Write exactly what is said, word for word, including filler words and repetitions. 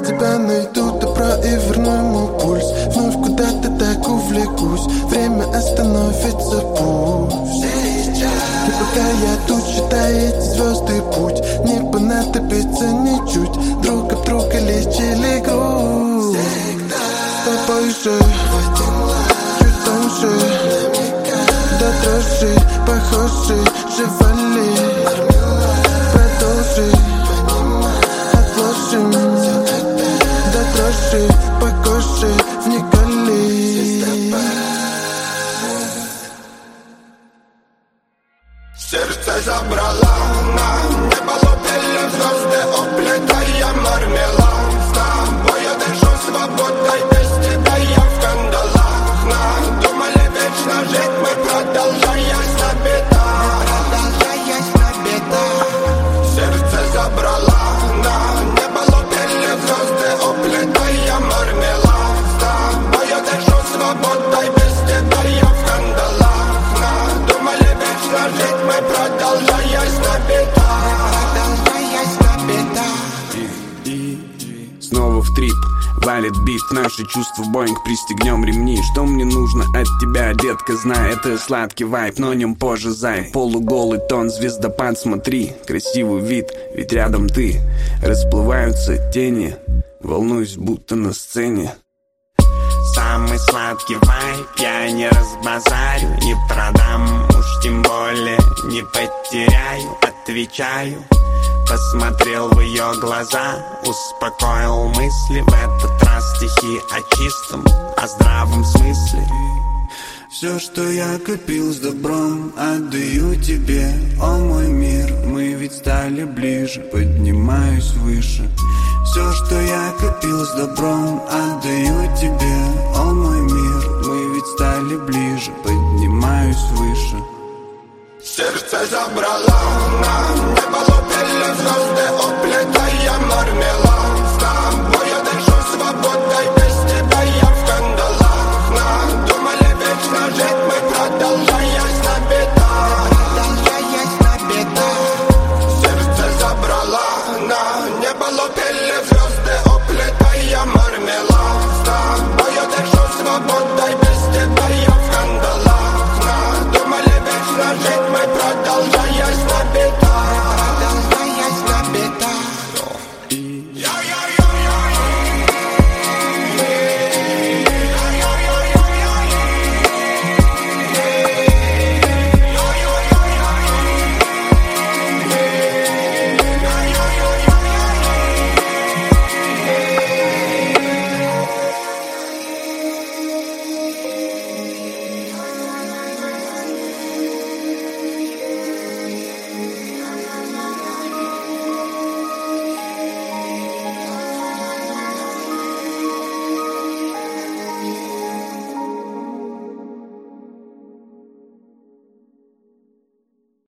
тебя найду добро и верну ему пульс. Вновь куда-то так увлекусь, время остановится пусть. И пока я тут считаю эти звезды путь, не понадобится ничуть. Друг об друга лечили грусть. С тобой же чуть тоньше, до дрожи похожи, живали. Продолжи, отложим, до дрожи по коже вникали. Сердце забрала на небо, лопели звезды, уплетая мармелад. С тобой я дышу свободой, без тебя я в кандалах. Надумали вечно жить мы, продолжаясь на бедах. Продолжаясь на бедах. Сердце забрала на небо, лопели звезды, уплетая мармелад. С тобой я дышу свободой, без тебя я в кандалах. Надумали вечно жить мы, продолжаясь на бедах. Продолжаясь на бедах. Снова в трип, валит бит, наши чувства Боинг, пристегнем ремни. Что мне нужно от тебя, детка, знай, это сладкий вайб, но нем позже зай. Полуголый тон, звездопад, смотри, красивый вид, ведь рядом ты. Расплываются тени, волнуюсь, будто на сцене. Самый сладкий вайб, я не разбазарю, не продам, уж тем более не потеряю, отвечаю. Посмотрел в ее глаза, успокоил мысли. В этот раз стихи о чистом, о здравом смысле. Все, что я копил с добром, отдаю тебе, о мой мир. Мы ведь стали ближе, поднимаюсь выше. Все, что я копил с добром, отдаю тебе, о мой мир. Мы ведь стали ближе, поднимаюсь выше. Сердце забрала на небо, лопели звезды, уплетая мармелад. С тобой я дышу свободой, без тебя я в кандалах. Надумали вечно жить мы, продолжаясь на бедах. Продолжаясь на бедах. Сердце забрала на небо, лопели звезды.